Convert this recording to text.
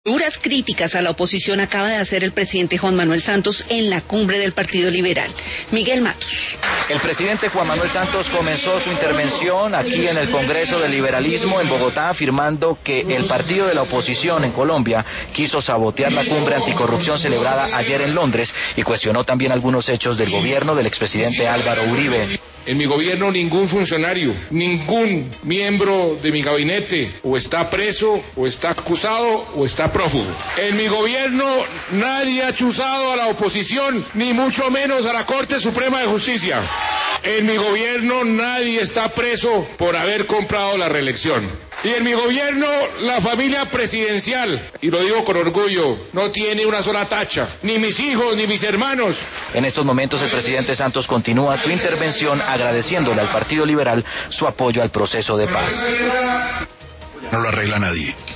Duras críticas a la oposición acaba de hacer el presidente Juan Manuel Santos en la cumbre del Partido Liberal. Miguel Matos. El presidente Juan Manuel Santos comenzó su intervención aquí en el Congreso del Liberalismo en Bogotá, afirmando que el partido de la oposición en Colombia quiso sabotear la cumbre anticorrupción celebrada ayer en Londres y cuestionó también algunos hechos del gobierno del expresidente Álvaro Uribe. En mi gobierno ningún funcionario, ningún miembro de mi gabinete o está preso, o está acusado, o está prófugo. En mi gobierno nadie ha chuzado a la oposición, ni mucho menos a la Corte Suprema de Justicia. En mi gobierno nadie está preso por haber comprado la reelección. Y en mi gobierno la familia presidencial, y lo digo con orgullo, no tiene una sola tacha, ni mis hijos ni mis hermanos. En estos momentos el presidente Santos continúa su intervención agradeciéndole al Partido Liberal su apoyo al proceso de paz. No lo arregla nadie.